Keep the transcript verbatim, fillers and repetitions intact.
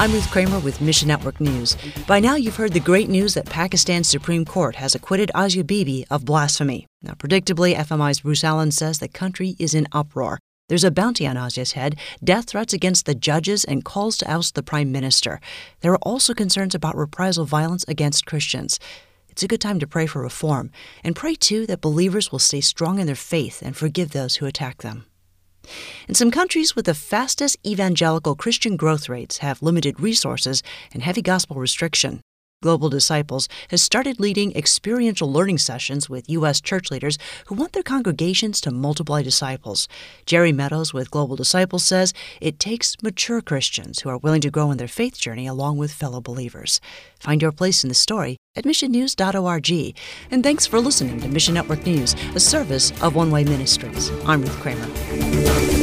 I'm Ruth Kramer with Mission Network News. By now, you've heard the great news that Pakistan's Supreme Court has acquitted Asia Bibi of blasphemy. Now, predictably, F M I's Bruce Allen says the country is in uproar. There's a bounty on Asia's head, death threats against the judges, and calls to oust the prime minister. There are also concerns about reprisal violence against Christians. It's a good time to pray for reform, and pray, too, that believers will stay strong in their faith and forgive those who attack them. And some countries with the fastest evangelical Christian growth rates have limited resources and heavy gospel restriction. Global Disciples has started leading experiential learning sessions with U S church leaders who want their congregations to multiply disciples. Jerry Meadows with Global Disciples says it takes mature Christians who are willing to grow in their faith journey along with fellow believers. Find your place in the story at mission news dot org. And thanks for listening to Mission Network News, a service of One Way Ministries. I'm Ruth Kramer.